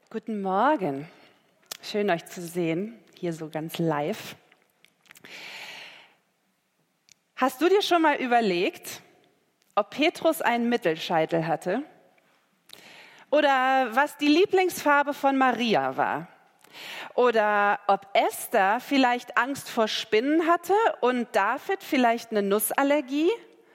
Guten Morgen. Schön, euch zu sehen, hier so ganz live. Hast du dir schon mal überlegt, ob Petrus einen Mittelscheitel hatte? Oder was die Lieblingsfarbe von Maria war? Oder ob Esther vielleicht Angst vor Spinnen hatte und David vielleicht eine Nussallergie?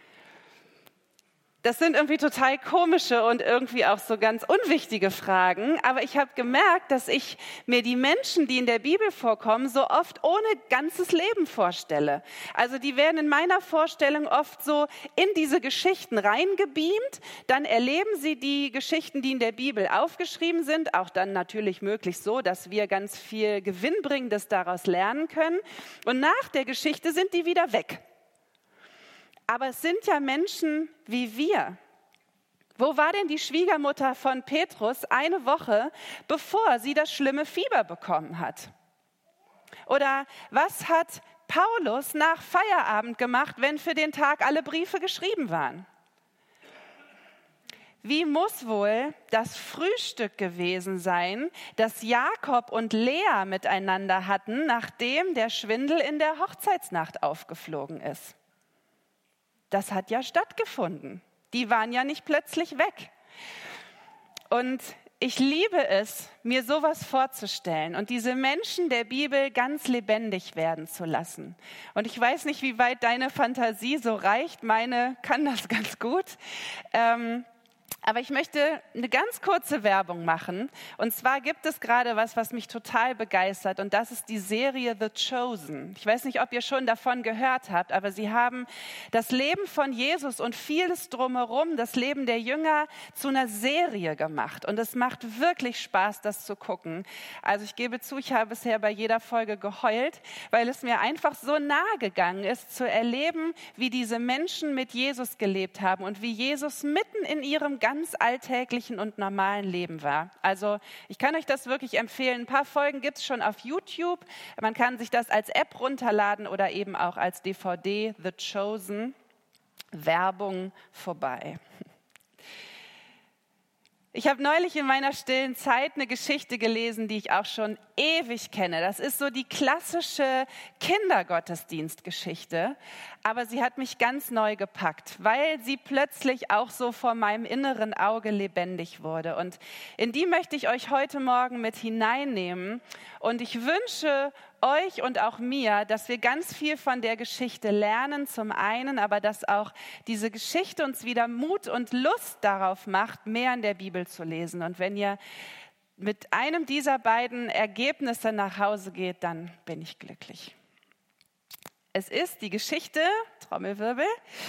Das sind irgendwie total komische und irgendwie auch so ganz unwichtige Fragen. Aber ich habe gemerkt, dass ich mir die Menschen, die in der Bibel vorkommen, so oft ohne ganzes Leben vorstelle. Also die werden in meiner Vorstellung oft so in diese Geschichten reingebeamt. Dann erleben sie die Geschichten, die in der Bibel aufgeschrieben sind. Auch dann natürlich möglichst so, dass wir ganz viel Gewinnbringendes daraus lernen können. Und nach der Geschichte sind die wieder weg. Aber es sind ja Menschen wie wir. Wo war denn die Schwiegermutter von Petrus eine Woche, bevor sie das schlimme Fieber bekommen hat? Oder was hat Paulus nach Feierabend gemacht, wenn für den Tag alle Briefe geschrieben waren? Wie muss wohl das Frühstück gewesen sein, das Jakob und Lea miteinander hatten, nachdem der Schwindel in der Hochzeitsnacht aufgeflogen ist? Das hat ja stattgefunden. Die waren ja nicht plötzlich weg. Und ich liebe es, mir sowas vorzustellen und diese Menschen der Bibel ganz lebendig werden zu lassen. Und ich weiß nicht, wie weit deine Fantasie so reicht. Meine kann das ganz gut. Aber ich möchte eine ganz kurze Werbung machen. Und zwar gibt es gerade was mich total begeistert. Und das ist die Serie The Chosen. Ich weiß nicht, ob ihr schon davon gehört habt, aber sie haben das Leben von Jesus und vieles drumherum, das Leben der Jünger, zu einer Serie gemacht. Und es macht wirklich Spaß, das zu gucken. Also ich gebe zu, ich habe bisher bei jeder Folge geheult, weil es mir einfach so nahe gegangen ist, zu erleben, wie diese Menschen mit Jesus gelebt haben und wie Jesus mitten in ihrem ganz alltäglichen und normalen Leben war. Also ich kann euch das wirklich empfehlen. Ein paar Folgen gibt es schon auf YouTube. Man kann sich das als App runterladen oder eben auch als DVD. The Chosen. Werbung vorbei. Ich habe neulich in meiner stillen Zeit eine Geschichte gelesen, die ich auch schon ewig kenne. Das ist so die klassische Kindergottesdienstgeschichte, aber sie hat mich ganz neu gepackt, weil sie plötzlich auch so vor meinem inneren Auge lebendig wurde. Und in die möchte ich euch heute Morgen mit hineinnehmen. Und ich wünsche euch und auch mir, dass wir ganz viel von der Geschichte lernen, zum einen, aber dass auch diese Geschichte uns wieder Mut und Lust darauf macht, mehr in der Bibel zu lesen. Und wenn ihr mit einem dieser beiden Ergebnisse nach Hause geht, dann bin ich glücklich. Es ist die Geschichte, Trommelwirbel,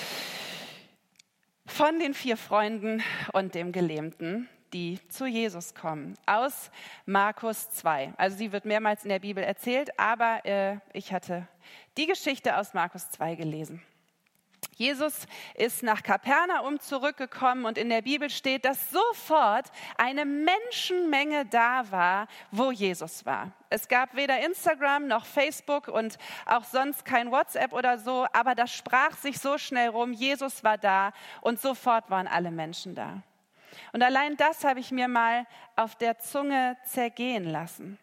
von den 4 Freunden und dem Gelähmten, die zu Jesus kommen, aus Markus 2. Also sie wird mehrmals in der Bibel erzählt, aber ich hatte die Geschichte aus Markus 2 gelesen. Jesus ist nach Kapernaum zurückgekommen und in der Bibel steht, dass sofort eine Menschenmenge da war, wo Jesus war. Es gab weder Instagram noch Facebook und auch sonst kein WhatsApp oder so, aber das sprach sich so schnell rum, Jesus war da und sofort waren alle Menschen da. Und allein das habe ich mir mal auf der Zunge zergehen lassen.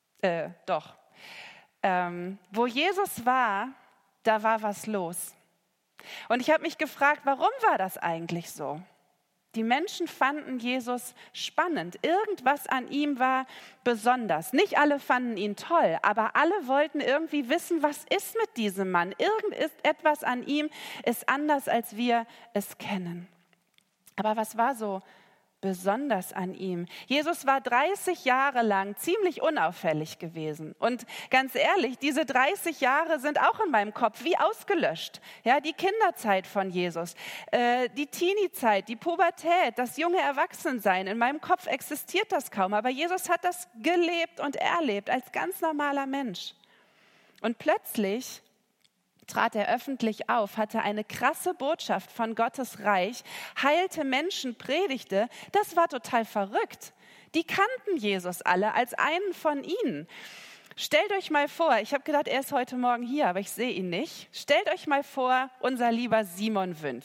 Wo Jesus war, da war was los. Und ich habe mich gefragt, warum war das eigentlich so? Die Menschen fanden Jesus spannend. Irgendwas an ihm war besonders. Nicht alle fanden ihn toll, aber alle wollten irgendwie wissen, was ist mit diesem Mann? Irgendetwas an ihm ist anders, als wir es kennen. Aber was war so besonders an ihm? Jesus war 30 Jahre lang ziemlich unauffällig gewesen. Und ganz ehrlich, diese 30 Jahre sind auch in meinem Kopf wie ausgelöscht. Ja, die Kinderzeit von Jesus, die Teenie-Zeit, die Pubertät, das junge Erwachsensein. In meinem Kopf existiert das kaum. Aber Jesus hat das gelebt und erlebt als ganz normaler Mensch. Und plötzlich trat er öffentlich auf, hatte eine krasse Botschaft von Gottes Reich, heilte Menschen, predigte. Das war total verrückt. Die kannten Jesus alle als einen von ihnen. Stellt euch mal vor, ich habe gedacht, er ist heute Morgen hier, aber ich sehe ihn nicht. Stellt euch mal vor, unser lieber Simon Wünsch.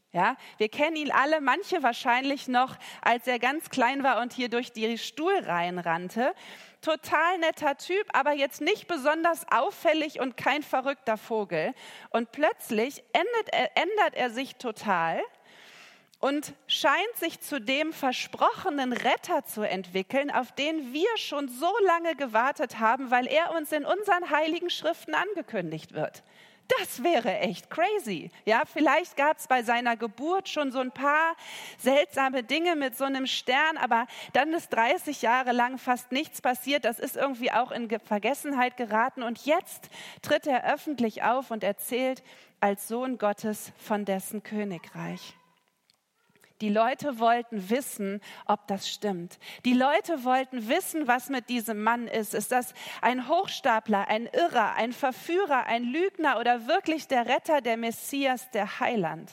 Ja, wir kennen ihn alle, manche wahrscheinlich noch, als er ganz klein war und hier durch die Stuhlreihen rannte. Total netter Typ, aber jetzt nicht besonders auffällig und kein verrückter Vogel. Und plötzlich ändert er sich total und scheint sich zu dem versprochenen Retter zu entwickeln, auf den wir schon so lange gewartet haben, weil er uns in unseren heiligen Schriften angekündigt wird. Das wäre echt crazy. Ja, vielleicht gab es bei seiner Geburt schon so ein paar seltsame Dinge mit so einem Stern, aber dann ist 30 Jahre lang fast nichts passiert. Das ist irgendwie auch in Vergessenheit geraten. Und jetzt tritt er öffentlich auf und erzählt als Sohn Gottes von dessen Königreich. Die Leute wollten wissen, ob das stimmt. Die Leute wollten wissen, was mit diesem Mann ist. Ist das ein Hochstapler, ein Irrer, ein Verführer, ein Lügner oder wirklich der Retter, der Messias, der Heiland?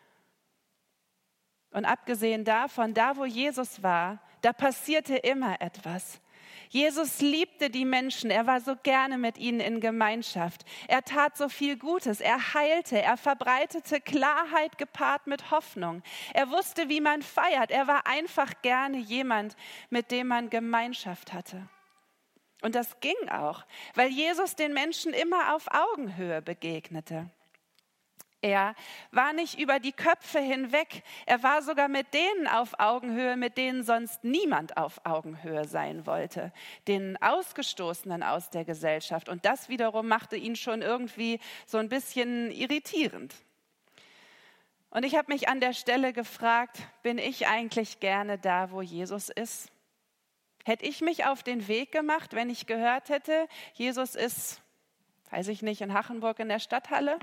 Und abgesehen davon, da wo Jesus war, da passierte immer etwas. Jesus liebte die Menschen, er war so gerne mit ihnen in Gemeinschaft. Er tat so viel Gutes, er heilte, er verbreitete Klarheit gepaart mit Hoffnung. Er wusste, wie man feiert, er war einfach gerne jemand, mit dem man Gemeinschaft hatte. Und das ging auch, weil Jesus den Menschen immer auf Augenhöhe begegnete. Er war nicht über die Köpfe hinweg, er war sogar mit denen auf Augenhöhe, mit denen sonst niemand auf Augenhöhe sein wollte, den Ausgestoßenen aus der Gesellschaft. Und das wiederum machte ihn schon irgendwie so ein bisschen irritierend. Und ich habe mich an der Stelle gefragt, bin ich eigentlich gerne da, wo Jesus ist? Hätte ich mich auf den Weg gemacht, wenn ich gehört hätte, Jesus ist, weiß ich nicht, in Hachenburg in der Stadthalle?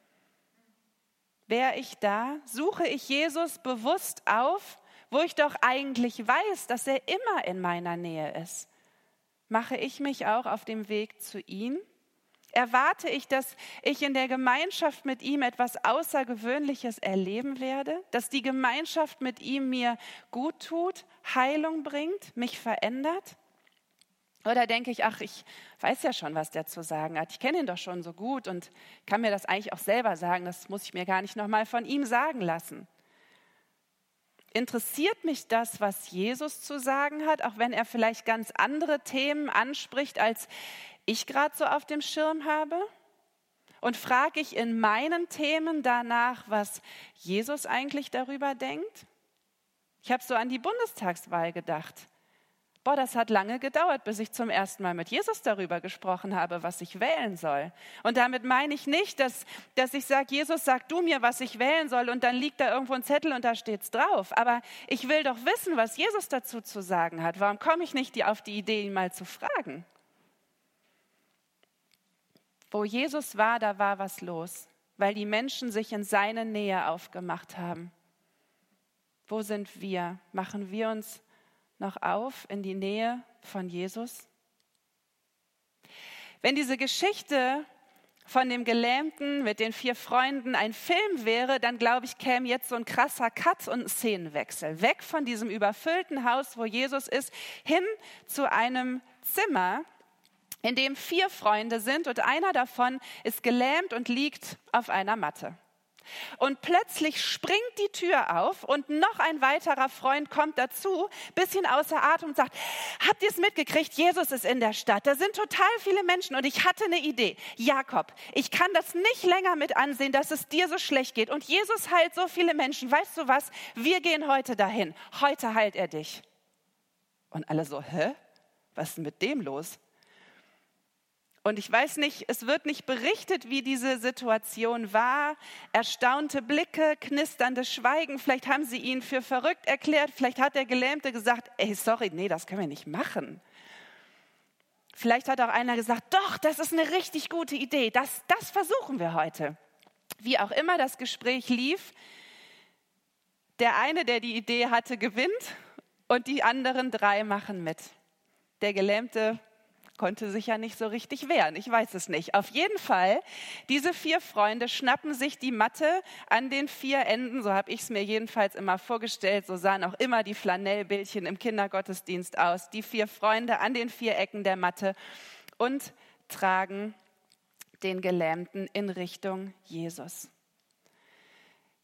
Wäre ich da? Suche ich Jesus bewusst auf, wo ich doch eigentlich weiß, dass er immer in meiner Nähe ist? Mache ich mich auch auf dem Weg zu ihm? Erwarte ich, dass ich in der Gemeinschaft mit ihm etwas Außergewöhnliches erleben werde? Dass die Gemeinschaft mit ihm mir gut tut, Heilung bringt, mich verändert? Oder denke ich, ach, ich weiß ja schon, was der zu sagen hat. Ich kenne ihn doch schon so gut und kann mir das eigentlich auch selber sagen. Das muss ich mir gar nicht nochmal von ihm sagen lassen. Interessiert mich das, was Jesus zu sagen hat, auch wenn er vielleicht ganz andere Themen anspricht, als ich gerade so auf dem Schirm habe? Und frage ich in meinen Themen danach, was Jesus eigentlich darüber denkt? Ich habe so an die Bundestagswahl gedacht. Das hat lange gedauert, bis ich zum ersten Mal mit Jesus darüber gesprochen habe, was ich wählen soll. Und damit meine ich nicht, dass ich sage, Jesus, sag du mir, was ich wählen soll und dann liegt da irgendwo ein Zettel und da steht's drauf. Aber ich will doch wissen, was Jesus dazu zu sagen hat. Warum komme ich nicht auf die Idee, ihn mal zu fragen? Wo Jesus war, da war was los, weil die Menschen sich in seine Nähe aufgemacht haben. Wo sind wir? Machen wir uns noch auf in die Nähe von Jesus? Wenn diese Geschichte von dem Gelähmten mit den 4 Freunden ein Film wäre, dann glaube ich, käme jetzt so ein krasser Cut und ein Szenenwechsel. Weg von diesem überfüllten Haus, wo Jesus ist, hin zu einem Zimmer, in dem 4 Freunde sind und einer davon ist gelähmt und liegt auf einer Matte. Und plötzlich springt die Tür auf und noch ein weiterer Freund kommt dazu, bisschen außer Atem und sagt, habt ihr es mitgekriegt? Jesus ist in der Stadt. Da sind total viele Menschen und ich hatte eine Idee. Jakob, ich kann das nicht länger mit ansehen, dass es dir so schlecht geht. Und Jesus heilt so viele Menschen. Weißt du was? Wir gehen heute dahin. Heute heilt er dich. Und alle so, hä? Was ist denn mit dem los? Und ich weiß nicht, es wird nicht berichtet, wie diese Situation war. Erstaunte Blicke, knisterndes Schweigen. Vielleicht haben sie ihn für verrückt erklärt. Vielleicht hat der Gelähmte gesagt, sorry, nee, das können wir nicht machen. Vielleicht hat auch einer gesagt, doch, das ist eine richtig gute Idee. Das versuchen wir heute. Wie auch immer das Gespräch lief, der eine, der die Idee hatte, gewinnt und die anderen 3 machen mit. Der Gelähmte konnte sich ja nicht so richtig wehren, ich weiß es nicht. Auf jeden Fall, diese 4 Freunde schnappen sich die Matte an den 4 Enden, so habe ich es mir jedenfalls immer vorgestellt, so sahen auch immer die Flanellbildchen im Kindergottesdienst aus, die 4 Freunde an den 4 Ecken der Matte und tragen den Gelähmten in Richtung Jesus.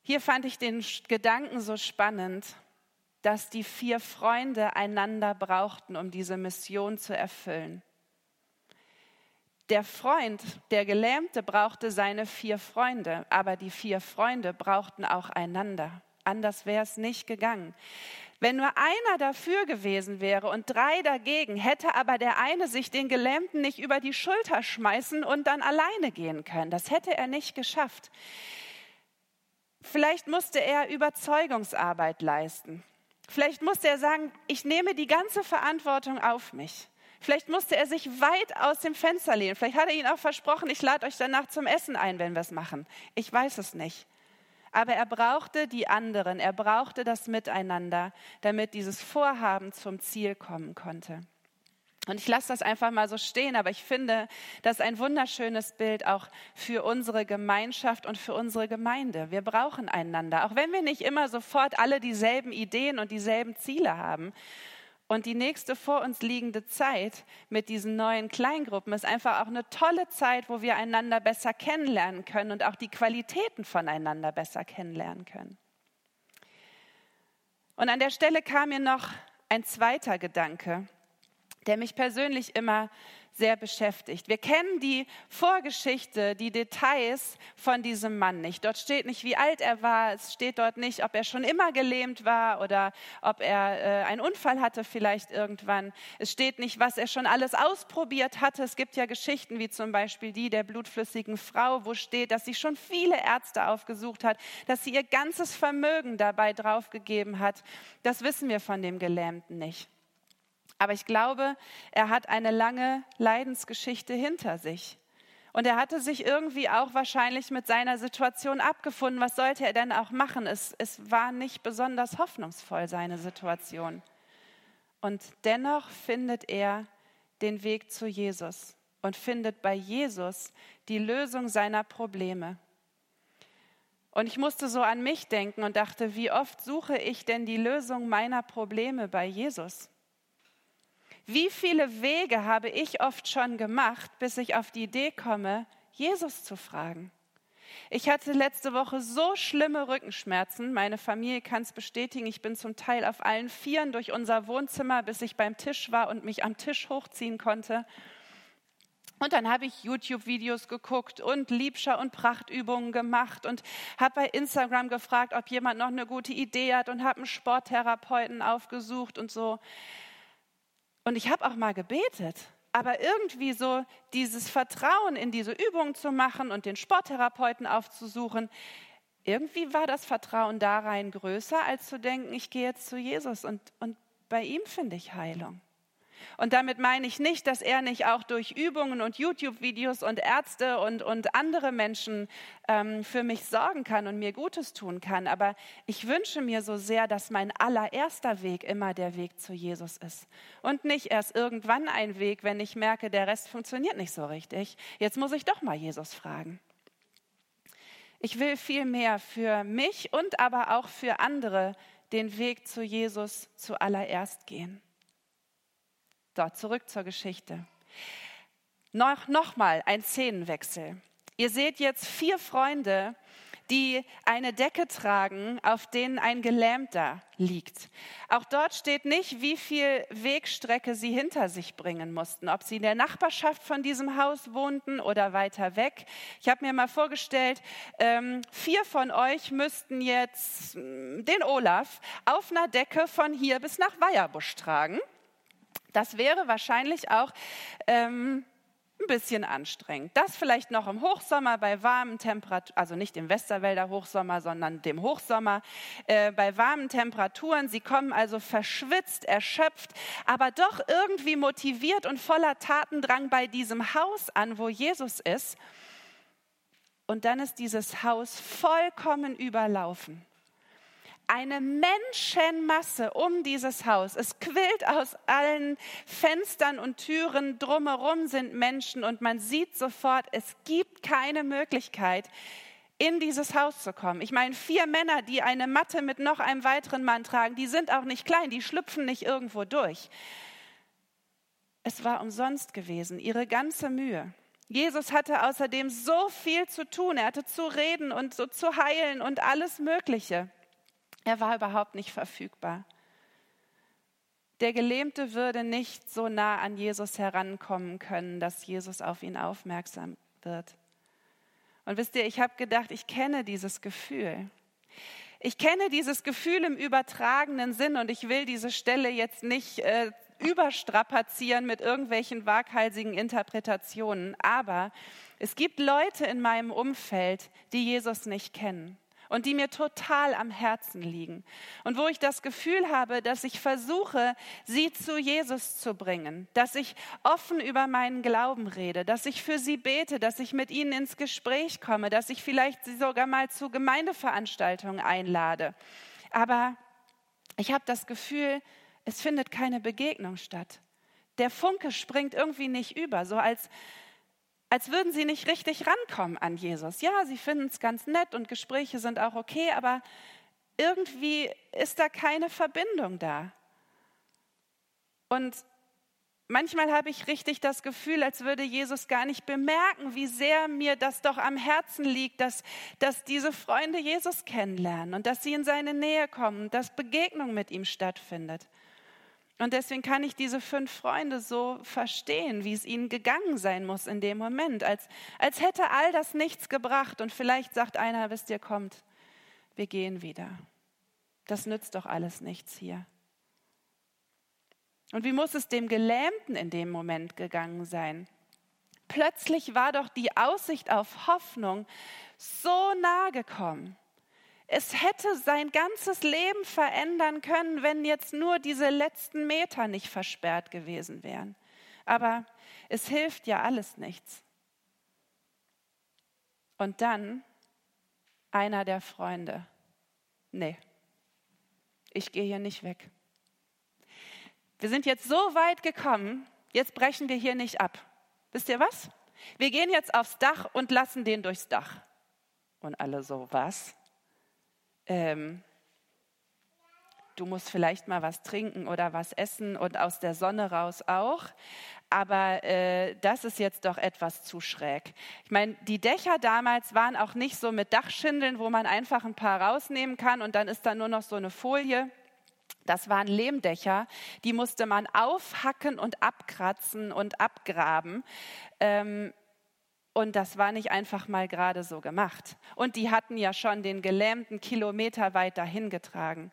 Hier fand ich den Gedanken so spannend, dass die 4 Freunde einander brauchten, um diese Mission zu erfüllen. Der Freund, der Gelähmte, brauchte seine 4 Freunde, aber die 4 Freunde brauchten auch einander. Anders wäre es nicht gegangen. Wenn nur einer dafür gewesen wäre und 3 dagegen, hätte aber der eine sich den Gelähmten nicht über die Schulter schmeißen und dann alleine gehen können. Das hätte er nicht geschafft. Vielleicht musste er Überzeugungsarbeit leisten. Vielleicht musste er sagen, ich nehme die ganze Verantwortung auf mich. Vielleicht musste er sich weit aus dem Fenster lehnen. Vielleicht hat er ihnen auch versprochen, ich lade euch danach zum Essen ein, wenn wir es machen. Ich weiß es nicht. Aber er brauchte die anderen, er brauchte das Miteinander, damit dieses Vorhaben zum Ziel kommen konnte. Und ich lasse das einfach mal so stehen, aber ich finde, das ist ein wunderschönes Bild auch für unsere Gemeinschaft und für unsere Gemeinde. Wir brauchen einander, auch wenn wir nicht immer sofort alle dieselben Ideen und dieselben Ziele haben. Und die nächste vor uns liegende Zeit mit diesen neuen Kleingruppen ist einfach auch eine tolle Zeit, wo wir einander besser kennenlernen können und auch die Qualitäten voneinander besser kennenlernen können. Und an der Stelle kam mir noch ein zweiter Gedanke, der mich persönlich immer sehr beschäftigt. Wir kennen die Vorgeschichte, die Details von diesem Mann nicht. Dort steht nicht, wie alt er war. Es steht dort nicht, ob er schon immer gelähmt war oder ob er einen Unfall hatte vielleicht irgendwann. Es steht nicht, was er schon alles ausprobiert hatte. Es gibt ja Geschichten wie zum Beispiel die der blutflüssigen Frau, wo steht, dass sie schon viele Ärzte aufgesucht hat, dass sie ihr ganzes Vermögen dabei draufgegeben hat. Das wissen wir von dem Gelähmten nicht. Aber ich glaube, er hat eine lange Leidensgeschichte hinter sich. Und er hatte sich irgendwie auch wahrscheinlich mit seiner Situation abgefunden. Was sollte er denn auch machen? Es war nicht besonders hoffnungsvoll, seine Situation. Und dennoch findet er den Weg zu Jesus und findet bei Jesus die Lösung seiner Probleme. Und ich musste so an mich denken und dachte, wie oft suche ich denn die Lösung meiner Probleme bei Jesus? Wie viele Wege habe ich oft schon gemacht, bis ich auf die Idee komme, Jesus zu fragen? Ich hatte letzte Woche so schlimme Rückenschmerzen. Meine Familie kann es bestätigen. Ich bin zum Teil auf allen 4 durch unser Wohnzimmer, bis ich beim Tisch war und mich am Tisch hochziehen konnte. Und dann habe ich YouTube-Videos geguckt und Liebscher- und Prachtübungen gemacht und habe bei Instagram gefragt, ob jemand noch eine gute Idee hat und habe einen Sporttherapeuten aufgesucht und so. Und ich habe auch mal gebetet, aber irgendwie so dieses Vertrauen in diese Übungen zu machen und den Sporttherapeuten aufzusuchen, irgendwie war das Vertrauen da rein größer, als zu denken, ich gehe jetzt zu Jesus und bei ihm finde ich Heilung. Und damit meine ich nicht, dass er nicht auch durch Übungen und YouTube-Videos und Ärzte und andere Menschen für mich sorgen kann und mir Gutes tun kann. Aber ich wünsche mir so sehr, dass mein allererster Weg immer der Weg zu Jesus ist. Und nicht erst irgendwann ein Weg, wenn ich merke, der Rest funktioniert nicht so richtig. Jetzt muss ich doch mal Jesus fragen. Ich will viel mehr für mich und aber auch für andere den Weg zu Jesus zuallererst gehen. So, zurück zur Geschichte. Nochmal ein Szenenwechsel. Ihr seht jetzt 4 Freunde, die eine Decke tragen, auf denen ein Gelähmter liegt. Auch dort steht nicht, wie viel Wegstrecke sie hinter sich bringen mussten, ob sie in der Nachbarschaft von diesem Haus wohnten oder weiter weg. Ich habe mir mal vorgestellt, 4 von euch müssten jetzt den Olaf auf einer Decke von hier bis nach Weierbusch tragen. Das wäre wahrscheinlich auch ein bisschen anstrengend. Das vielleicht noch im Hochsommer bei warmen Temperaturen, also nicht im Westerwälder Hochsommer, sondern dem Hochsommer, bei warmen Temperaturen. Sie kommen also verschwitzt, erschöpft, aber doch irgendwie motiviert und voller Tatendrang bei diesem Haus an, wo Jesus ist. Und dann ist dieses Haus vollkommen überlaufen. Eine Menschenmasse um dieses Haus. Es quillt aus allen Fenstern und Türen. Drumherum sind Menschen und man sieht sofort, es gibt keine Möglichkeit, in dieses Haus zu kommen. Ich meine, 4 Männer, die eine Matte mit noch einem weiteren Mann tragen, die sind auch nicht klein, die schlüpfen nicht irgendwo durch. Es war umsonst gewesen, ihre ganze Mühe. Jesus hatte außerdem so viel zu tun. Er hatte zu reden und so zu heilen und alles Mögliche. Er war überhaupt nicht verfügbar. Der Gelähmte würde nicht so nah an Jesus herankommen können, dass Jesus auf ihn aufmerksam wird. Und wisst ihr, ich habe gedacht, ich kenne dieses Gefühl. Ich kenne dieses Gefühl im übertragenen Sinn und ich will diese Stelle jetzt nicht überstrapazieren mit irgendwelchen waghalsigen Interpretationen. Aber es gibt Leute in meinem Umfeld, die Jesus nicht kennen und die mir total am Herzen liegen. Und wo ich das Gefühl habe, dass ich versuche, sie zu Jesus zu bringen, dass ich offen über meinen Glauben rede, dass ich für sie bete, dass ich mit ihnen ins Gespräch komme, dass ich vielleicht sie sogar mal zu Gemeindeveranstaltungen einlade. Aber ich habe das Gefühl, es findet keine Begegnung statt. Der Funke springt irgendwie nicht über, so als würden sie nicht richtig rankommen an Jesus. Ja, sie finden es ganz nett und Gespräche sind auch okay, aber irgendwie ist da keine Verbindung da. Und manchmal habe ich richtig das Gefühl, als würde Jesus gar nicht bemerken, wie sehr mir das doch am Herzen liegt, dass diese Freunde Jesus kennenlernen und dass sie in seine Nähe kommen, dass Begegnung mit ihm stattfindet. Und deswegen kann ich diese 5 Freunde so verstehen, wie es ihnen gegangen sein muss in dem Moment, als hätte all das nichts gebracht. Und vielleicht sagt einer, wisst ihr, kommt, wir gehen wieder. Das nützt doch alles nichts hier. Und wie muss es dem Gelähmten in dem Moment gegangen sein? Plötzlich war doch die Aussicht auf Hoffnung so nahe gekommen. Es hätte sein ganzes Leben verändern können, wenn jetzt nur diese letzten Meter nicht versperrt gewesen wären. Aber es hilft ja alles nichts. Und dann einer der Freunde. Nee, ich gehe hier nicht weg. Wir sind jetzt so weit gekommen, jetzt brechen wir hier nicht ab. Wisst ihr was? Wir gehen jetzt aufs Dach und lassen den durchs Dach. Und alle so, was? Du musst vielleicht mal was trinken oder was essen und aus der Sonne raus auch. Aber das ist jetzt doch etwas zu schräg. Ich meine, die Dächer damals waren auch nicht so mit Dachschindeln, wo man einfach ein paar rausnehmen kann und dann ist da nur noch so eine Folie. Das waren Lehmdächer, die musste man aufhacken und abkratzen und abgraben. Und das war nicht einfach mal gerade so gemacht. Und die hatten ja schon den Gelähmten kilometerweit dahin getragen.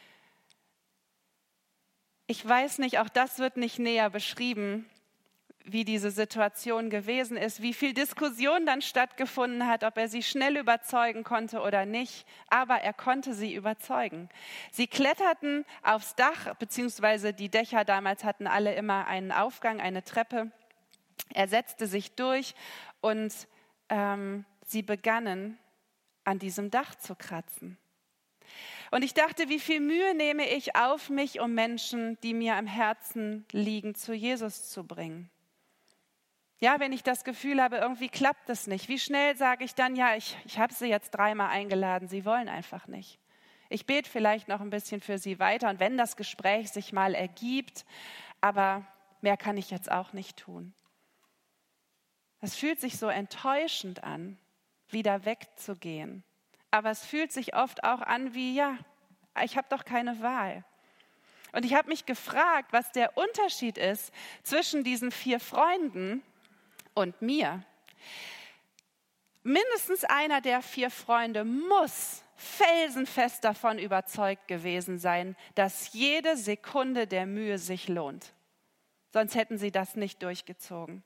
Ich weiß nicht, auch das wird nicht näher beschrieben, wie diese Situation gewesen ist, wie viel Diskussion dann stattgefunden hat, ob er sie schnell überzeugen konnte oder nicht. Aber er konnte sie überzeugen. Sie kletterten aufs Dach, beziehungsweise die Dächer damals hatten alle immer einen Aufgang, eine Treppe. Er setzte sich durch und sie begannen, an diesem Dach zu kratzen. Und ich dachte, wie viel Mühe nehme ich auf mich, um Menschen, die mir am Herzen liegen, zu Jesus zu bringen. Ja, wenn ich das Gefühl habe, irgendwie klappt das nicht. Wie schnell sage ich dann, ja, ich habe sie jetzt 3-mal eingeladen, sie wollen einfach nicht. Ich bete vielleicht noch ein bisschen für sie weiter und wenn das Gespräch sich mal ergibt, aber mehr kann ich jetzt auch nicht tun. Es fühlt sich so enttäuschend an, wieder wegzugehen. Aber es fühlt sich oft auch an wie, ja, ich habe doch keine Wahl. Und ich habe mich gefragt, was der Unterschied ist zwischen diesen 4 Freunden und mir. Mindestens einer der 4 Freunde muss felsenfest davon überzeugt gewesen sein, dass jede Sekunde der Mühe sich lohnt. Sonst hätten sie das nicht durchgezogen.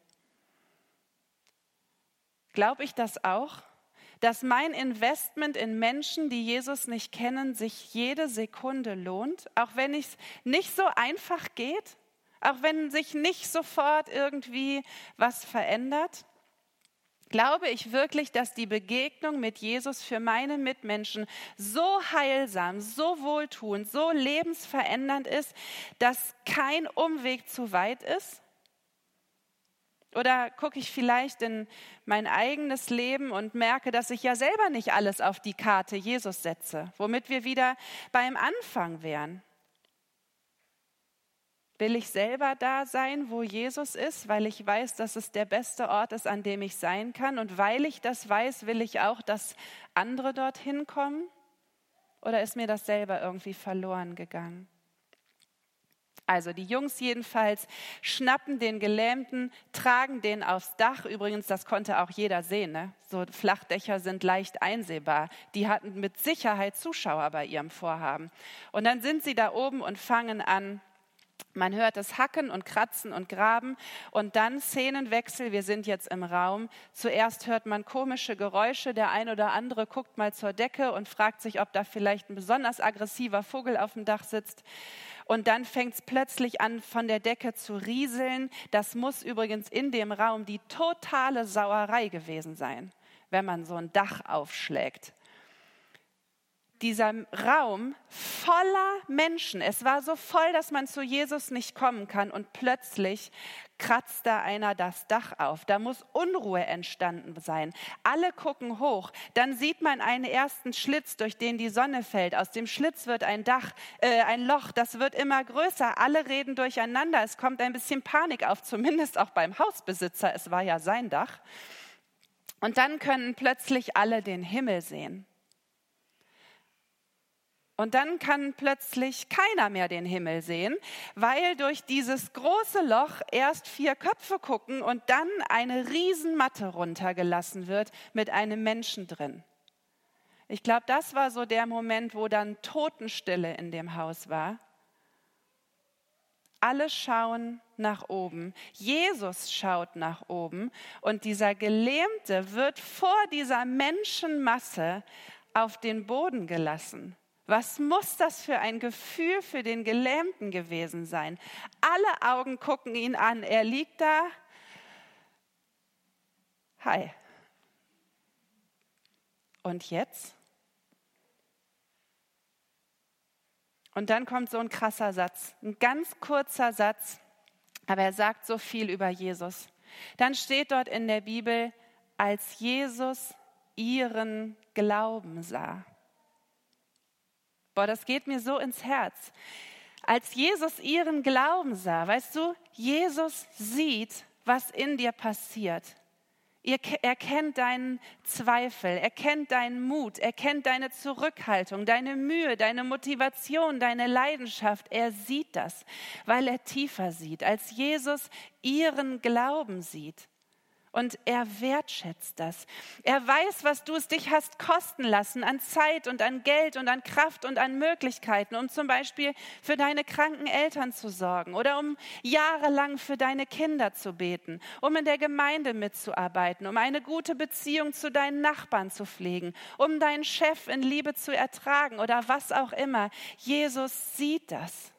Glaube ich das auch? Dass mein Investment in Menschen, die Jesus nicht kennen, sich jede Sekunde lohnt, auch wenn es nicht so einfach geht, auch wenn sich nicht sofort irgendwie was verändert? Glaube ich wirklich, dass die Begegnung mit Jesus für meine Mitmenschen so heilsam, so wohltuend, so lebensverändernd ist, dass kein Umweg zu weit ist? Oder gucke ich vielleicht in mein eigenes Leben und merke, dass ich ja selber nicht alles auf die Karte Jesus setze, womit wir wieder beim Anfang wären? Will ich selber da sein, wo Jesus ist, weil ich weiß, dass es der beste Ort ist, an dem ich sein kann? Und weil ich das weiß, will ich auch, dass andere dorthin kommen? Oder ist mir das selber irgendwie verloren gegangen? Also die Jungs jedenfalls schnappen den Gelähmten, tragen den aufs Dach. Übrigens, das konnte auch jeder sehen, ne? So Flachdächer sind leicht einsehbar. Die hatten mit Sicherheit Zuschauer bei ihrem Vorhaben. Und dann sind sie da oben und fangen an. Man hört es hacken und kratzen und graben und dann Szenenwechsel, wir sind jetzt im Raum. Zuerst hört man komische Geräusche, der ein oder andere guckt mal zur Decke und fragt sich, ob da vielleicht ein besonders aggressiver Vogel auf dem Dach sitzt. Und dann fängt es plötzlich an, von der Decke zu rieseln. Das muss übrigens in dem Raum die totale Sauerei gewesen sein, wenn man so ein Dach aufschlägt. Dieser Raum voller Menschen. Es war so voll, dass man zu Jesus nicht kommen kann und plötzlich kratzt da einer das Dach auf. Da muss Unruhe entstanden sein. Alle gucken hoch. Dann sieht man einen ersten Schlitz, durch den die Sonne fällt. Aus dem Schlitz wird ein Loch, das wird immer größer. Alle reden durcheinander. Es kommt ein bisschen Panik auf, zumindest auch beim Hausbesitzer. Es war ja sein Dach. Und dann können plötzlich alle den Himmel sehen. Und dann kann plötzlich keiner mehr den Himmel sehen, weil durch dieses große Loch erst 4 Köpfe gucken und dann eine Riesenmatte runtergelassen wird mit einem Menschen drin. Ich glaube, das war so der Moment, wo dann Totenstille in dem Haus war. Alle schauen nach oben. Jesus schaut nach oben und dieser Gelähmte wird vor dieser Menschenmasse auf den Boden gelassen. Was muss das für ein Gefühl für den Gelähmten gewesen sein? Alle Augen gucken ihn an. Er liegt da. Hi. Und jetzt? Und dann kommt so ein krasser Satz, ein ganz kurzer Satz, aber er sagt so viel über Jesus. Dann steht dort in der Bibel, als Jesus ihren Glauben sah. Boah, das geht mir so ins Herz. Als Jesus ihren Glauben sah, weißt du, Jesus sieht, was in dir passiert. Er kennt deinen Zweifel, er kennt deinen Mut, er kennt deine Zurückhaltung, deine Mühe, deine Motivation, deine Leidenschaft. Er sieht das, weil er tiefer sieht, als Jesus ihren Glauben sieht. Und er wertschätzt das. Er weiß, was du es dich hast kosten lassen an Zeit und an Geld und an Kraft und an Möglichkeiten, um zum Beispiel für deine kranken Eltern zu sorgen oder um jahrelang für deine Kinder zu beten, um in der Gemeinde mitzuarbeiten, um eine gute Beziehung zu deinen Nachbarn zu pflegen, um deinen Chef in Liebe zu ertragen oder was auch immer. Jesus sieht das.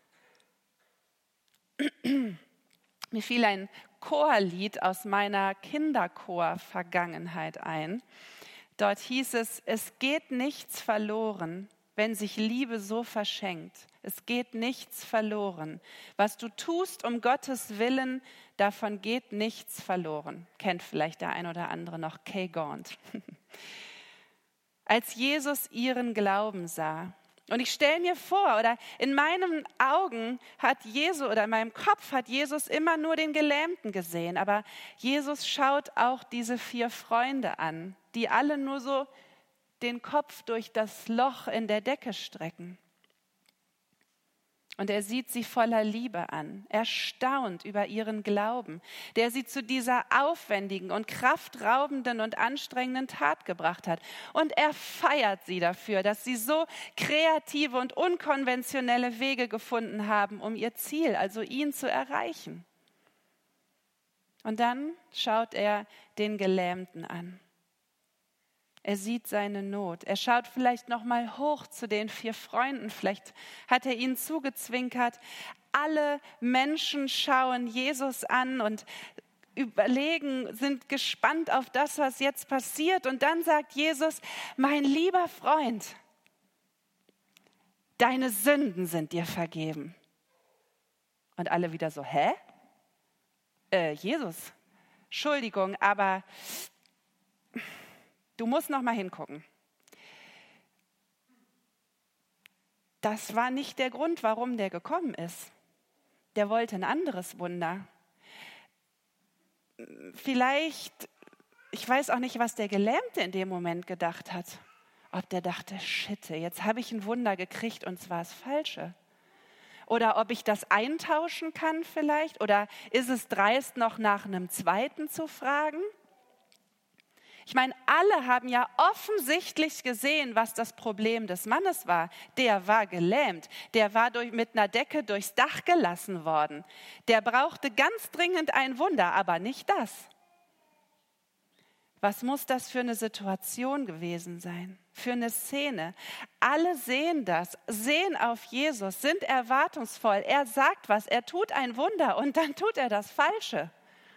Mir fiel ein Chorlied aus meiner Kinderchor-Vergangenheit ein. Dort hieß es, es geht nichts verloren, wenn sich Liebe so verschenkt. Es geht nichts verloren. Was du tust um Gottes Willen, davon geht nichts verloren. Kennt vielleicht der ein oder andere noch Kay Gaunt. Als Jesus ihren Glauben sah, und ich stelle mir vor, oder in meinen Augen hat Jesus, oder in meinem Kopf hat Jesus immer nur den Gelähmten gesehen. Aber Jesus schaut auch diese 4 Freunde an, die alle nur so den Kopf durch das Loch in der Decke strecken. Und er sieht sie voller Liebe an, erstaunt über ihren Glauben, der sie zu dieser aufwendigen und kraftraubenden und anstrengenden Tat gebracht hat. Und er feiert sie dafür, dass sie so kreative und unkonventionelle Wege gefunden haben, um ihr Ziel, also ihn zu erreichen. Und dann schaut er den Gelähmten an. Er sieht seine Not. Er schaut vielleicht noch mal hoch zu den 4 Freunden. Vielleicht hat er ihnen zugezwinkert. Alle Menschen schauen Jesus an und überlegen, sind gespannt auf das, was jetzt passiert. Und dann sagt Jesus, mein lieber Freund, deine Sünden sind dir vergeben. Und alle wieder so, hä? Jesus, Entschuldigung, aber du musst noch mal hingucken. Das war nicht der Grund, warum der gekommen ist. der wollte ein anderes Wunder. Vielleicht, ich weiß auch nicht, was der Gelähmte in dem Moment gedacht hat. Ob der dachte, shit, jetzt habe ich ein Wunder gekriegt und zwar das Falsche. Oder ob ich das eintauschen kann vielleicht. Oder ist es dreist, noch nach einem zweiten zu fragen? Ich meine, alle haben ja offensichtlich gesehen, was das Problem des Mannes war. Der war gelähmt, der war mit einer Decke durchs Dach gelassen worden. Der brauchte ganz dringend ein Wunder, aber nicht das. Was muss das für eine Situation gewesen sein? Für eine Szene? Alle sehen das, sehen auf Jesus, sind erwartungsvoll. Er sagt was, er tut ein Wunder und dann tut er das Falsche.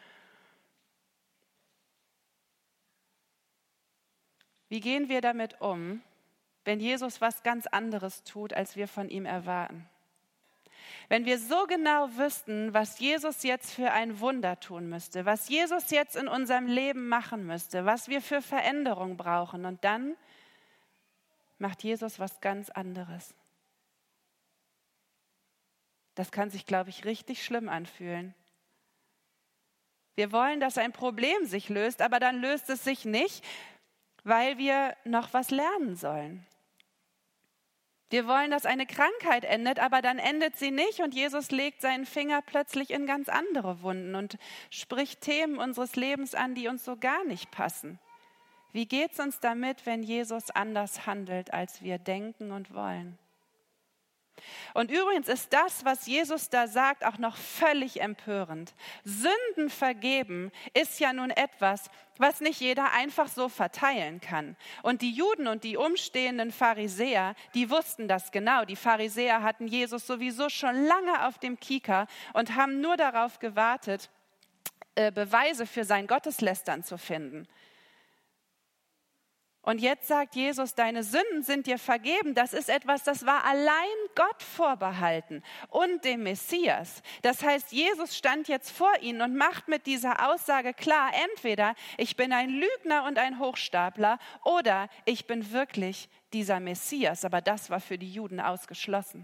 Wie gehen wir damit um, wenn Jesus was ganz anderes tut, als wir von ihm erwarten? Wenn wir so genau wüssten, was Jesus jetzt für ein Wunder tun müsste, was Jesus jetzt in unserem Leben machen müsste, was wir für Veränderung brauchen, und dann macht Jesus was ganz anderes. Das kann sich, glaube ich, richtig schlimm anfühlen. Wir wollen, dass ein Problem sich löst, aber dann löst es sich nicht, weil wir noch was lernen sollen. Wir wollen, dass eine Krankheit endet, aber dann endet sie nicht und Jesus legt seinen Finger plötzlich in ganz andere Wunden und spricht Themen unseres Lebens an, die uns so gar nicht passen. Wie geht es uns damit, wenn Jesus anders handelt, als wir denken und wollen? Und übrigens ist das, was Jesus da sagt, auch noch völlig empörend. Sünden vergeben ist ja nun etwas, was nicht jeder einfach so verteilen kann. Und die Juden und die umstehenden Pharisäer, die wussten das genau. Die Pharisäer hatten Jesus sowieso schon lange auf dem Kieker und haben nur darauf gewartet, Beweise für sein Gotteslästern zu finden. Und jetzt sagt Jesus, deine Sünden sind dir vergeben. Das ist etwas, das war allein Gott vorbehalten und dem Messias. Das heißt, Jesus stand jetzt vor ihnen und macht mit dieser Aussage klar, entweder ich bin ein Lügner und ein Hochstapler oder ich bin wirklich dieser Messias. Aber das war für die Juden ausgeschlossen.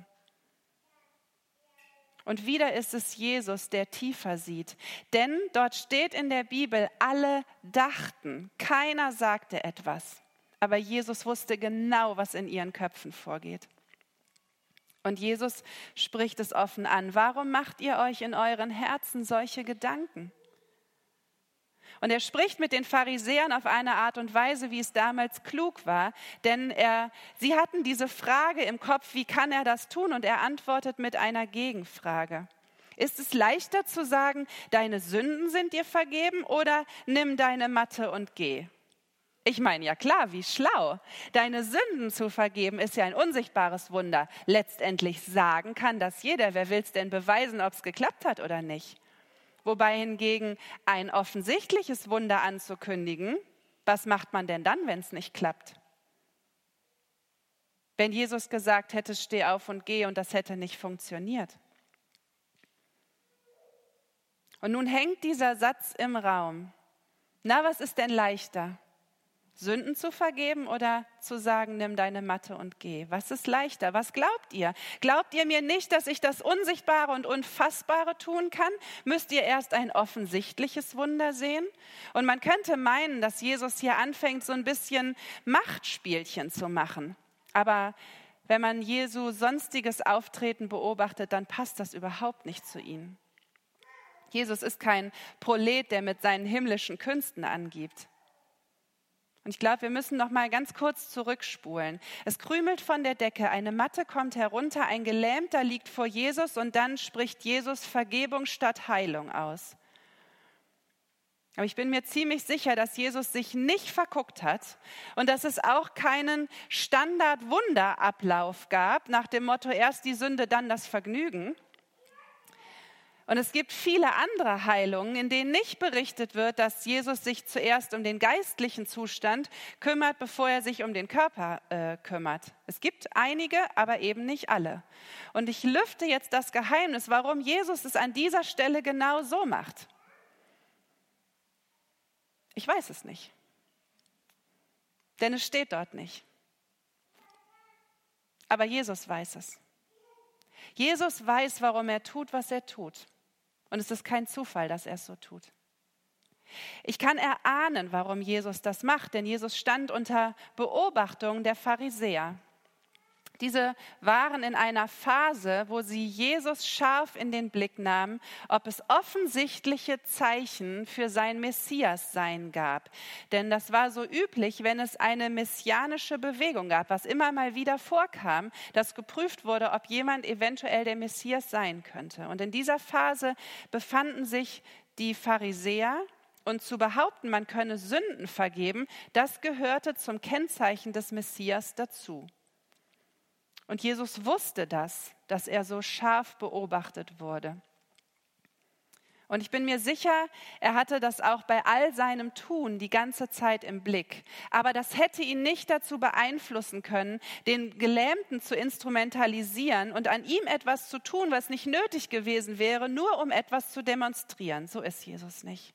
Und wieder ist es Jesus, der tiefer sieht. Denn dort steht in der Bibel, alle dachten, keiner sagte etwas. Aber Jesus wusste genau, was in ihren Köpfen vorgeht. Und Jesus spricht es offen an. Warum macht ihr euch in euren Herzen solche Gedanken? Und er spricht mit den Pharisäern auf eine Art und Weise, wie es damals klug war. Denn sie hatten diese Frage im Kopf, wie kann er das tun? Und er antwortet mit einer Gegenfrage. Ist es leichter zu sagen, deine Sünden sind dir vergeben oder nimm deine Matte und geh? Ich meine, ja klar, wie schlau. Deine Sünden zu vergeben ist ja ein unsichtbares Wunder. Letztendlich sagen kann das jeder. Wer will es denn beweisen, ob es geklappt hat oder nicht? Wobei hingegen ein offensichtliches Wunder anzukündigen, was macht man denn dann, wenn es nicht klappt? Wenn Jesus gesagt hätte, steh auf und geh und das hätte nicht funktioniert. Und nun hängt dieser Satz im Raum. Na, was ist denn leichter? Sünden zu vergeben oder zu sagen, nimm deine Matte und geh? Was ist leichter? Was glaubt ihr? Glaubt ihr mir nicht, dass ich das Unsichtbare und Unfassbare tun kann? Müsst ihr erst ein offensichtliches Wunder sehen? Und man könnte meinen, dass Jesus hier anfängt, so ein bisschen Machtspielchen zu machen. Aber wenn man Jesu sonstiges Auftreten beobachtet, dann passt das überhaupt nicht zu ihm. Jesus ist kein Prolet, der mit seinen himmlischen Künsten angibt. Und ich glaube, wir müssen noch mal ganz kurz zurückspulen. Es krümelt von der Decke, eine Matte kommt herunter, ein Gelähmter liegt vor Jesus und dann spricht Jesus Vergebung statt Heilung aus. Aber ich bin mir ziemlich sicher, dass Jesus sich nicht verguckt hat und dass es auch keinen Standard-Wunderablauf gab, nach dem Motto erst die Sünde, dann das Vergnügen. Und es gibt viele andere Heilungen, in denen nicht berichtet wird, dass Jesus sich zuerst um den geistlichen Zustand kümmert, bevor er sich um den Körper kümmert. Es gibt einige, aber eben nicht alle. Und ich lüfte jetzt das Geheimnis, warum Jesus es an dieser Stelle genau so macht. Ich weiß es nicht, denn es steht dort nicht. Aber Jesus weiß es. Jesus weiß, warum er tut, was er tut. Und es ist kein Zufall, dass er es so tut. Ich kann erahnen, warum Jesus das macht, denn Jesus stand unter Beobachtung der Pharisäer. Diese waren in einer Phase, wo sie Jesus scharf in den Blick nahmen, ob es offensichtliche Zeichen für sein Messiassein gab. Denn das war so üblich, wenn es eine messianische Bewegung gab, was immer mal wieder vorkam, dass geprüft wurde, ob jemand eventuell der Messias sein könnte. Und in dieser Phase befanden sich die Pharisäer. Und zu behaupten, man könne Sünden vergeben, das gehörte zum Kennzeichen des Messias dazu. Und Jesus wusste das, dass er so scharf beobachtet wurde. Und ich bin mir sicher, er hatte das auch bei all seinem Tun die ganze Zeit im Blick. Aber das hätte ihn nicht dazu beeinflussen können, den Gelähmten zu instrumentalisieren und an ihm etwas zu tun, was nicht nötig gewesen wäre, nur um etwas zu demonstrieren. So ist Jesus nicht.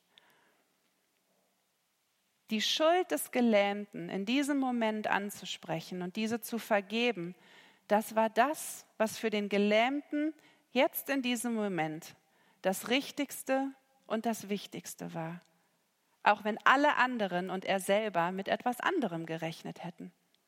Die Schuld des Gelähmten in diesem Moment anzusprechen und diese zu vergeben, das war das, was für den Gelähmten jetzt in diesem Moment das Richtigste und das Wichtigste war. Auch wenn alle anderen und er selber mit etwas anderem gerechnet hätten.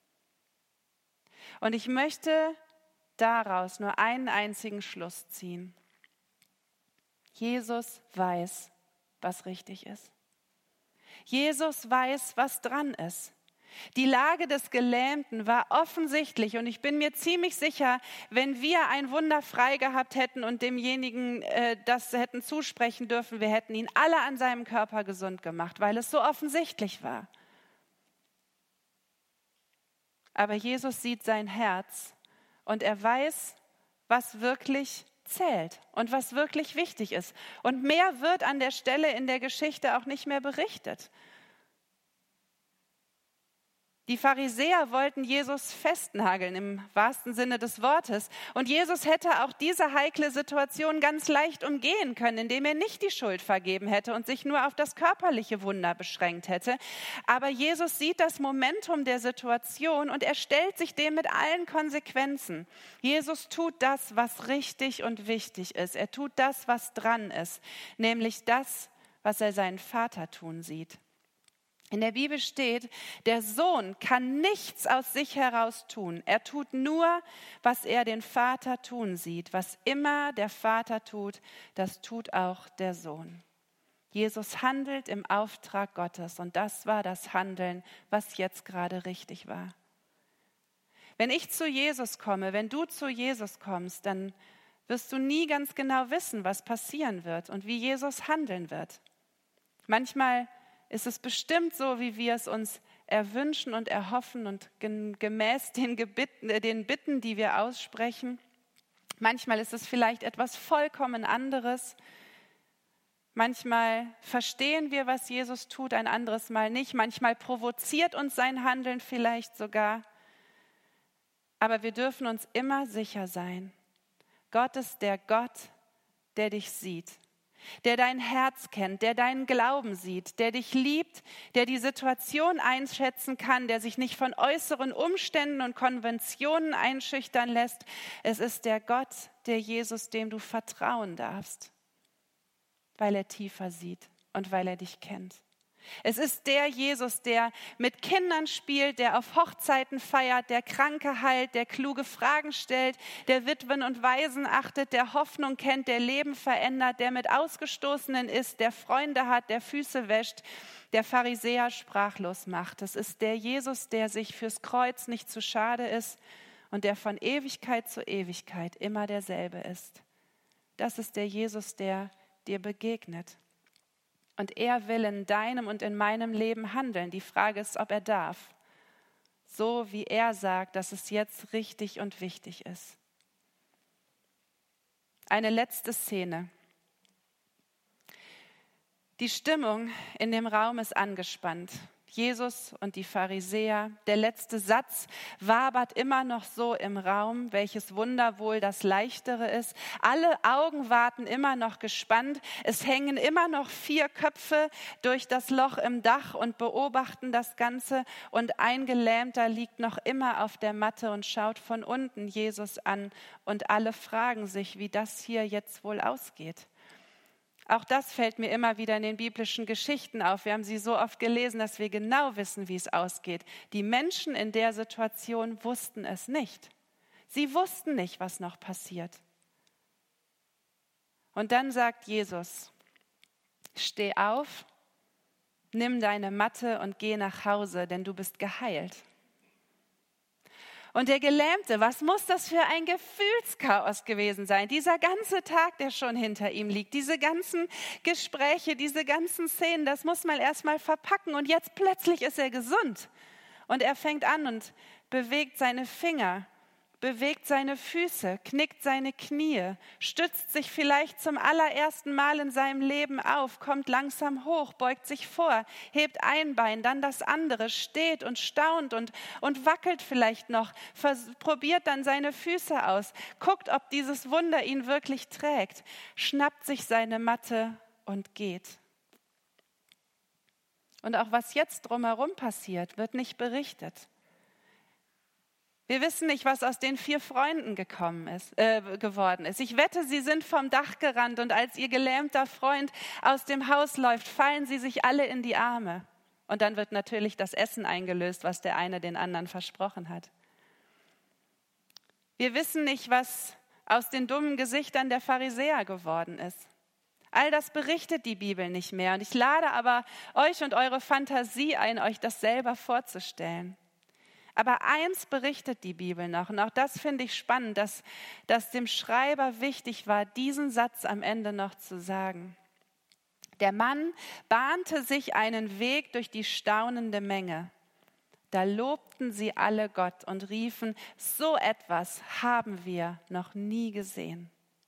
Und ich möchte daraus nur einen einzigen Schluss ziehen. Jesus weiß, was richtig ist. Jesus weiß, was dran ist. Die Lage des Gelähmten war offensichtlich und ich bin mir ziemlich sicher, wenn wir ein Wunder frei gehabt hätten und demjenigen das hätten zusprechen dürfen, wir hätten ihn alle an seinem Körper gesund gemacht, weil es so offensichtlich war. Aber Jesus sieht sein Herz und er weiß, was wirklich zählt und was wirklich wichtig ist. Und mehr wird an der Stelle in der Geschichte auch nicht mehr berichtet. Die Pharisäer wollten Jesus festnageln im wahrsten Sinne des Wortes. Und Jesus hätte auch diese heikle Situation ganz leicht umgehen können, indem er nicht die Schuld vergeben hätte und sich nur auf das körperliche Wunder beschränkt hätte. Aber Jesus sieht das Momentum der Situation und er stellt sich dem mit allen Konsequenzen. Jesus tut das, was richtig und wichtig ist. Er tut das, was dran ist, nämlich das, was er seinen Vater tun sieht. In der Bibel steht, der Sohn kann nichts aus sich heraus tun. Er tut nur, was er den Vater tun sieht. Was immer der Vater tut, das tut auch der Sohn. Jesus handelt im Auftrag Gottes und das war das Handeln, was jetzt gerade richtig war. Wenn ich zu Jesus komme, wenn du zu Jesus kommst, dann wirst du nie ganz genau wissen, was passieren wird und wie Jesus handeln wird. Manchmal ist es bestimmt so, wie wir es uns erwünschen und erhoffen und gemäß den Bitten, die wir aussprechen. Manchmal ist es vielleicht etwas vollkommen anderes. Manchmal verstehen wir, was Jesus tut, ein anderes Mal nicht. Manchmal provoziert uns sein Handeln vielleicht sogar. Aber wir dürfen uns immer sicher sein. Gott ist der Gott, der dich sieht. Der dein Herz kennt, der deinen Glauben sieht, der dich liebt, der die Situation einschätzen kann, der sich nicht von äußeren Umständen und Konventionen einschüchtern lässt. Es ist der Gott, der Jesus, dem du vertrauen darfst, weil er tiefer sieht und weil er dich kennt. Es ist der Jesus, der mit Kindern spielt, der auf Hochzeiten feiert, der Kranke heilt, der kluge Fragen stellt, der Witwen und Waisen achtet, der Hoffnung kennt, der Leben verändert, der mit Ausgestoßenen ist, der Freunde hat, der Füße wäscht, der Pharisäer sprachlos macht. Es ist der Jesus, der sich fürs Kreuz nicht zu schade ist und der von Ewigkeit zu Ewigkeit immer derselbe ist. Das ist der Jesus, der dir begegnet. Und er will in deinem und in meinem Leben handeln. Die Frage ist, ob er darf. So wie er sagt, dass es jetzt richtig und wichtig ist. Eine letzte Szene. Die Stimmung in dem Raum ist angespannt. Jesus und die Pharisäer. Der letzte Satz wabert immer noch so im Raum, welches Wunder wohl das Leichtere ist. Alle Augen warten immer noch gespannt. Es hängen immer noch 4 Köpfe durch das Loch im Dach und beobachten das Ganze. Und ein Gelähmter liegt noch immer auf der Matte und schaut von unten Jesus an. Und alle fragen sich, wie das hier jetzt wohl ausgeht. Auch das fällt mir immer wieder in den biblischen Geschichten auf. Wir haben sie so oft gelesen, dass wir genau wissen, wie es ausgeht. Die Menschen in der Situation wussten es nicht. Sie wussten nicht, was noch passiert. Und dann sagt Jesus, steh auf, nimm deine Matte und geh nach Hause, denn du bist geheilt. Und der Gelähmte, was muss das für ein Gefühlschaos gewesen sein? Dieser ganze Tag, der schon hinter ihm liegt, diese ganzen Gespräche, diese ganzen Szenen, das muss man erstmal verpacken. Und jetzt plötzlich ist er gesund. Und er fängt an und bewegt seine Finger, bewegt seine Füße, knickt seine Knie, stützt sich vielleicht zum allerersten Mal in seinem Leben auf, kommt langsam hoch, beugt sich vor, hebt ein Bein, dann das andere, steht und staunt und wackelt vielleicht noch, probiert dann seine Füße aus, guckt, ob dieses Wunder ihn wirklich trägt, schnappt sich seine Matte und geht. Und auch was jetzt drumherum passiert, wird nicht berichtet. Wir wissen nicht, was aus den 4 Freunden geworden ist. Ich wette, sie sind vom Dach gerannt und als ihr gelähmter Freund aus dem Haus läuft, fallen sie sich alle in die Arme. Und dann wird natürlich das Essen eingelöst, was der eine den anderen versprochen hat. Wir wissen nicht, was aus den dummen Gesichtern der Pharisäer geworden ist. All das berichtet die Bibel nicht mehr. Und ich lade aber euch und eure Fantasie ein, euch das selber vorzustellen. Aber eins berichtet die Bibel noch, und auch das finde ich spannend, dass dem Schreiber wichtig war, diesen Satz am Ende noch zu sagen. Der Mann bahnte sich einen Weg durch die staunende Menge. Da lobten sie alle Gott und riefen, so etwas haben wir noch nie gesehen.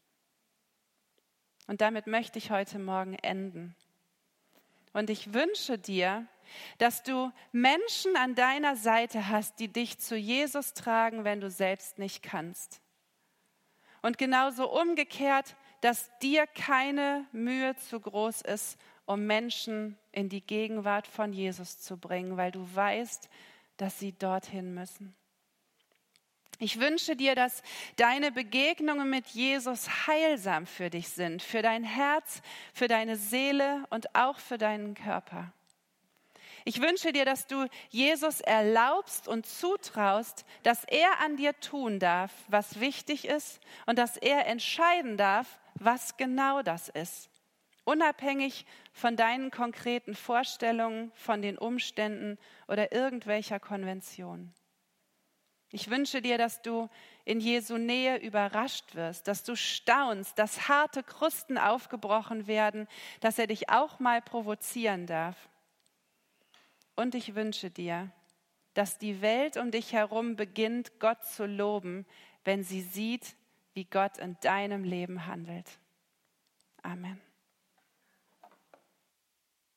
Und damit möchte ich heute Morgen enden. Und ich wünsche dir, dass du Menschen an deiner Seite hast, die dich zu Jesus tragen, wenn du selbst nicht kannst. Und genauso umgekehrt, dass dir keine Mühe zu groß ist, um Menschen in die Gegenwart von Jesus zu bringen, weil du weißt, dass sie dorthin müssen. Ich wünsche dir, dass deine Begegnungen mit Jesus heilsam für dich sind, für dein Herz, für deine Seele und auch für deinen Körper. Ich wünsche dir, dass du Jesus erlaubst und zutraust, dass er an dir tun darf, was wichtig ist und dass er entscheiden darf, was genau das ist. Unabhängig von deinen konkreten Vorstellungen, von den Umständen oder irgendwelcher Konvention. Ich wünsche dir, dass du in Jesu Nähe überrascht wirst, dass du staunst, dass harte Krusten aufgebrochen werden, dass er dich auch mal provozieren darf. Und ich wünsche dir, dass die Welt um dich herum beginnt, Gott zu loben, wenn sie sieht, wie Gott in deinem Leben handelt. Amen.